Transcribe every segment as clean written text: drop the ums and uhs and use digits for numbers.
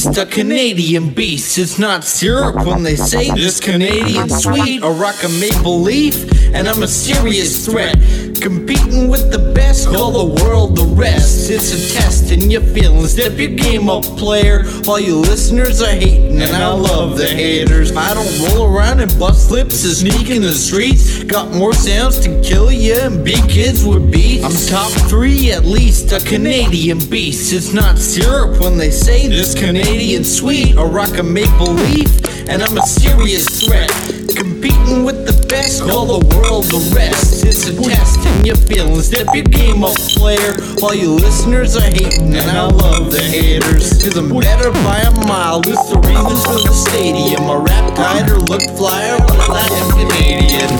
least a Canadian beast. It's not syrup when they say this Canadian sweet. I rock a maple leaf and I'm a serious threat. Competing with the best, call the world the rest. It's a test in your feelings, step your game up, player. All you listeners are hating and I love the haters. I don't roll around and bust lips and sneak in the streets. Got more sounds to kill you and beat kids with beats. I'm top 3 at least, a Canadian beast. It's not syrup when they say this Canadian sweet. I rock a maple leaf and I'm a serious threat. Competing with the best, call the world the rest. It's a test in your feelings, step your game up, player. All you listeners are hating and I love the haters. Cause I'm better by a mile, list the reasons for the stadium. I rap tighter, look flyer, but I am Canadian.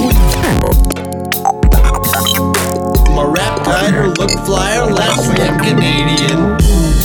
My rap tighter, look flyer, last week I'm Canadian.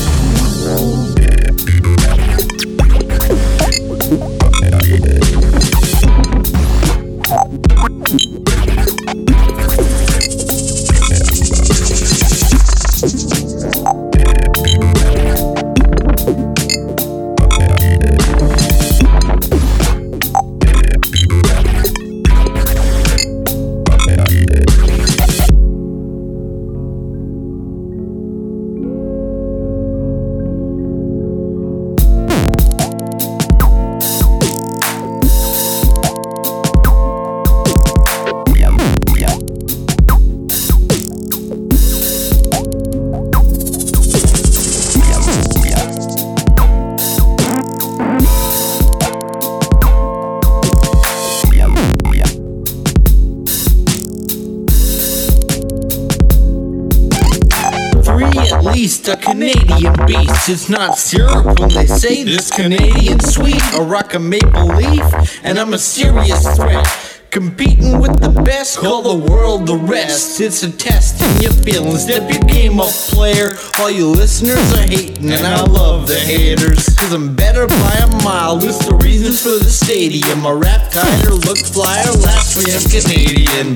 At least a Canadian beast. It's not syrup when they say this Canadian sweet. I rock a maple leaf and I'm a serious threat. Competing with the best, call the world the rest. It's a test in your feelings, step your game up, player. All you listeners are hating and I love the haters. Cause I'm better by a mile, list the reasons for the stadium. I rap tighter, look flyer, last week I'm Canadian.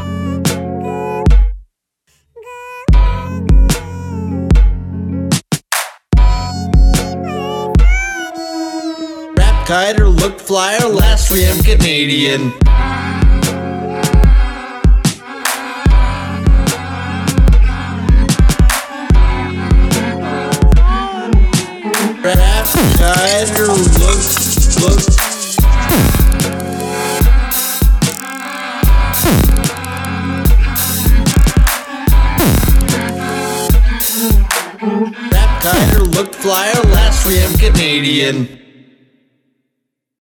Tighter, look flyer, last week I'm Canadian. Rap tighter, look. Rap tighter, look flyer, last week I'm Canadian.